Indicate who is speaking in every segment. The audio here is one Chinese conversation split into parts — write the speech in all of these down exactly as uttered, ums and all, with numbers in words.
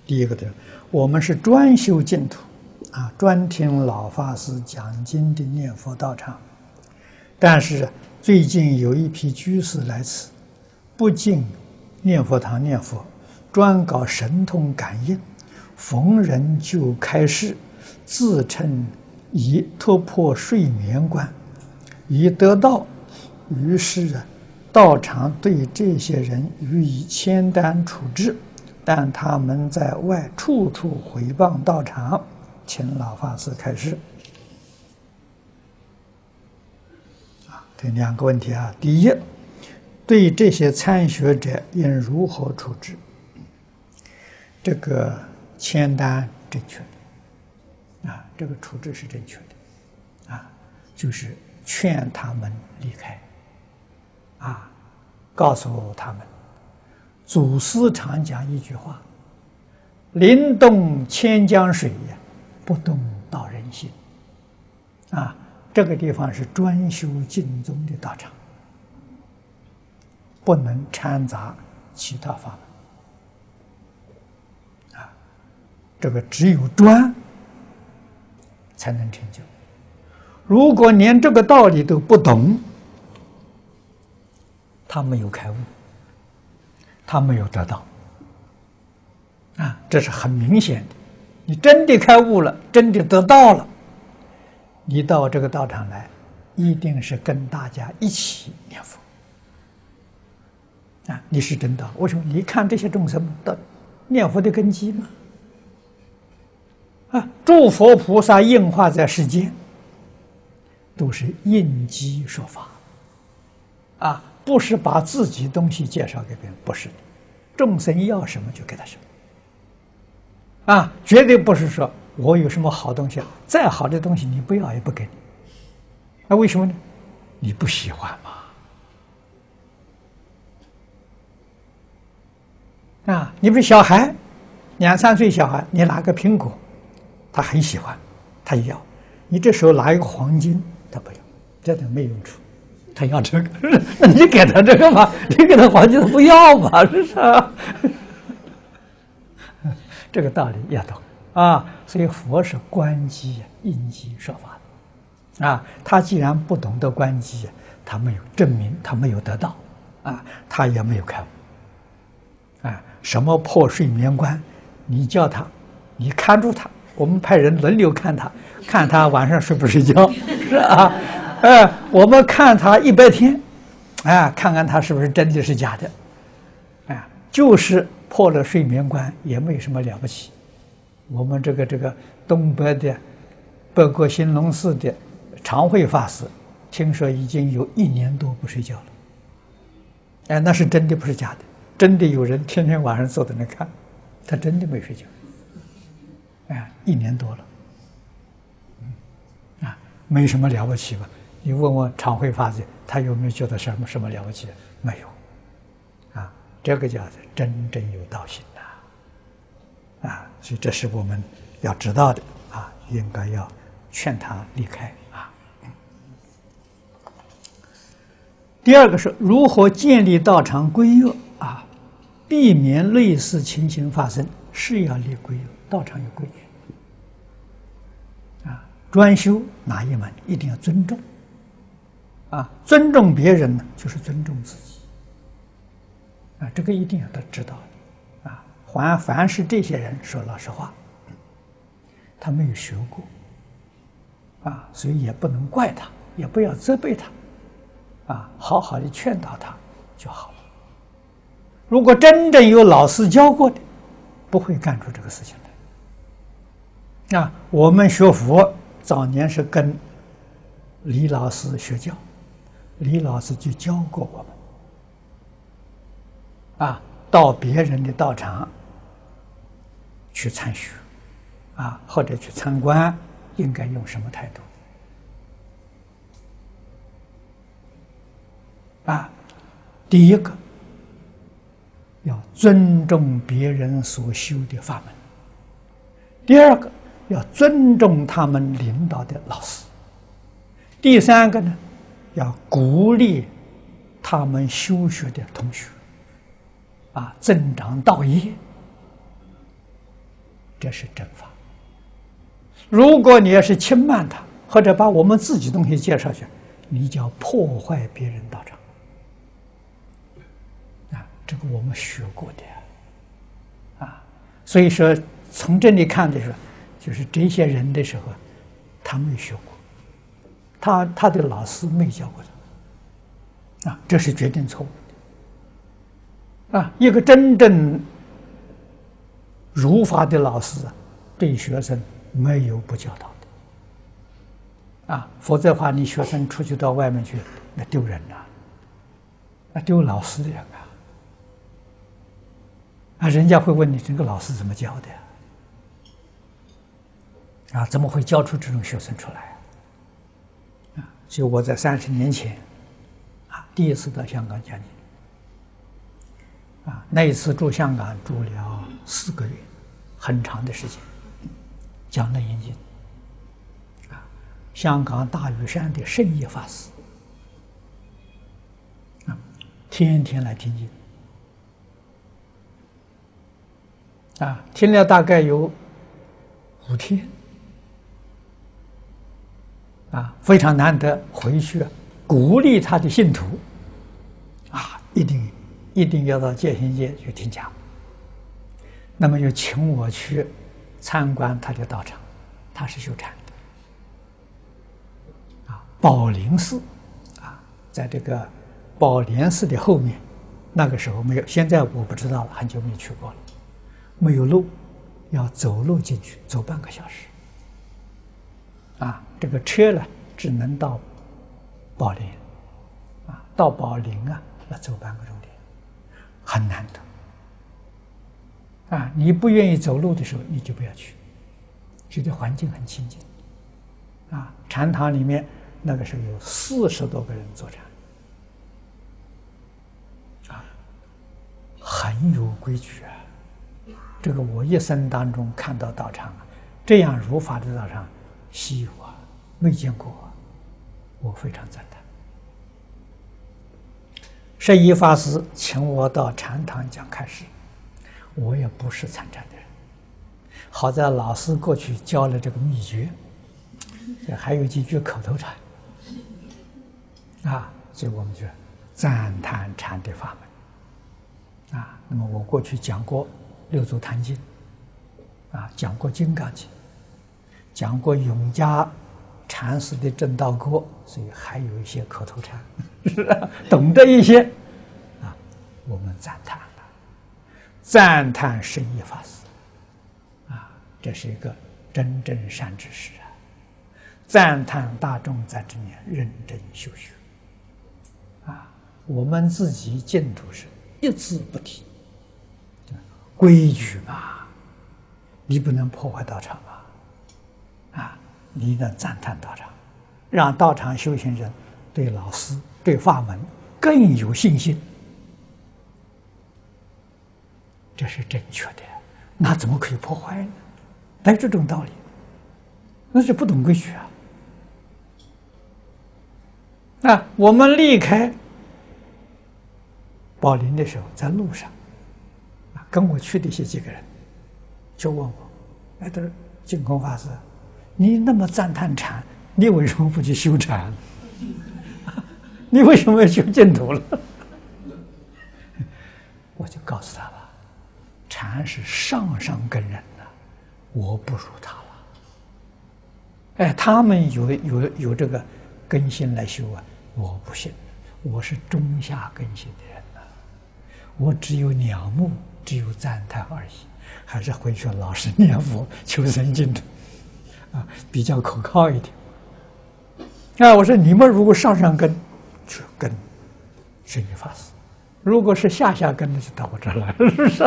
Speaker 1: 第一个的，我们是专修净土啊，专听老法师讲经的念佛道场。但是最近有一批居士来此，不进念佛堂念佛，专搞神通感应，逢人就开示，自称已突破睡眠关，已得道。于是啊，道场对这些人予以签单处置。但他们在外处处诽谤道场，请老法师开示。啊，这两个问题啊。第一，对这些参学者应如何处置？这个签单正确的，啊，这个处置是正确的，啊，就是劝他们离开，啊，告诉他们。祖师常讲一句话：“临动千江水呀，不动道人心。”啊，这个地方是专修净宗的道场，不能掺杂其他法门。啊，这个只有专才能成就。如果连这个道理都不懂，他没有开悟。他没有得到，啊，这是很明显的。你真的开悟了，真的得到了，你到这个道场来，一定是跟大家一起念佛，啊，你是真的。为什么？你看这些众生的念佛的根基嘛，啊，诸佛菩萨应化在世间，都是应机说法，啊。不是把自己东西介绍给别人，不是的，众生要什么就给他什么，啊，绝对不是说我有什么好东西，再好的东西你不要也不给你，那为什么呢？你不喜欢嘛？啊，你不是小孩，两三岁小孩，你拿个苹果，他很喜欢，他要，你这时候拿一个黄金，他不要，这都没用处。他要这个，那你给他这个嘛？你给他黄金，他不要嘛？是不是啊？这个道理要懂啊。所以佛是观机应机说法的啊。他既然不懂得观机，他没有证明，他没有得到啊，他也没有开悟啊。什么破睡眠关？你叫他，你看住他，我们派人轮流看他，看他晚上睡不睡觉，是啊。哎，我们看他一百天，哎，看看他是不是真的是假的，哎，就是破了睡眠关，也没什么了不起。我们这个这个东北的北国兴隆寺的常慧法师，听说已经有一年多不睡觉了，哎，那是真的，不是假的，真的有人天天晚上坐在那看，他真的没睡觉，哎，一年多了，嗯，啊，没什么了不起吧？你问问常慧法师，他有没有觉得什么什么了不起的？没有，啊，这个叫真正有道心呐，啊，所以这是我们要知道的啊，应该要劝他离开啊。第二个是如何建立道场规约啊，避免类似情形发生，是要立规约，道场有规矩啊，专修哪一门一定要尊重。啊，尊重别人呢，就是尊重自己。啊，这个一定要他知道的。啊，凡凡是这些人说老实话，他没有学过，啊，所以也不能怪他，也不要责备他，啊，好好的劝导他就好了。如果真正有老师教过的，不会干出这个事情来。啊，我们学佛早年是跟李老师学教。李老师就教过我们，啊，到别人的道场去参学，啊，或者去参观，应该用什么态度？啊，第一个要尊重别人所修的法门；第二个要尊重他们领导的老师；第三个呢？要鼓励他们修学的同学，啊，增长道业， 这是正法。如果你要是轻慢他，或者把我们自己东西介绍去，你就要破坏别人道场啊！这个我们学过的啊，所以说从这里看的时候，就是这些人的时候，他没学过，他他的老师没教过他啊，这是决定错误的啊！一个真正如法的老师，对学生没有不教导的啊，否则的话，你学生出去到外面去，那丢人呐、啊，那丢老师的人啊！啊，人家会问你这个老师怎么教的呀？啊，怎么会教出这种学生出来？啊，就我在三十年前，啊，第一次到香港讲经，啊，那一次住香港住了四个月，很长的时间，讲了严经。啊，香港大屿山的圣义法师，啊，天天来听经。啊，听了大概有五天，啊，非常难得，回去鼓励他的信徒，啊，一定一定要到戒心界去听讲。那么就请我去参观他的道场，他是修禅的，啊，宝林寺，啊，在这个宝莲寺的后面，那个时候没有，现在我不知道了，很久没去过了。没有路，要走路进去，走半个小时。啊，这个车呢，只能到宝莲，啊，到宝林啊，要走半个钟点，很难得。啊，你不愿意走路的时候，你就不要去，觉得环境很清净。啊，禅堂里面那个时候有四十多个人坐禅，啊，很有规矩啊。这个我一生当中看到道场啊，这样如法的道场稀有啊，没见过啊，我非常赞叹。圣义法师请我到禅堂讲开示，我也不是参禅的人，好在老师过去教了这个秘诀，还有几句口头禅啊，所以我们就赞叹禅的法门啊。那么我过去讲过六祖坛经，啊，讲过金刚经，讲过永嘉禅师的正道歌，所以还有一些口头禅，是吧？懂得一些，啊，我们赞叹了，赞叹圣义法师，啊，这是一个真正善知识啊！赞叹大众在这里认真修学，啊，我们自己净土是一字不提。规矩嘛，你不能破坏道场啊！啊，你能赞叹道场，让道场修行人对老师、对法门更有信心，这是正确的。那怎么可以破坏呢？哪有这种道理？那是不懂规矩啊！那我们离开宝林的时候，在路上。跟我去的一些几个人，就问我：“哎，他说净空法师，你那么赞叹禅，你为什么不去修禅？你为什么要修净土了？”我就告诉他了，禅是上上根人的，我不如他了。哎，他们有有有这个根性来修啊，我不信，我是中下根性的人呐、啊，我只有两目。只有赞叹而已，还是回去老实念佛求生净土啊，比较可靠一点。啊，我说你们如果上上根，就跟圣义法师；如果是下下根的，就到我这儿来了，是不是？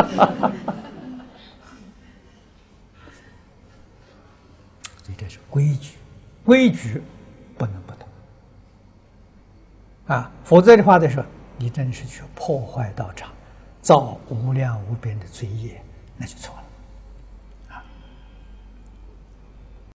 Speaker 1: 所以这是规矩，规矩不能不懂啊，否则的话的时候，你真是去破坏道场。造无量无边的罪业，那就错了。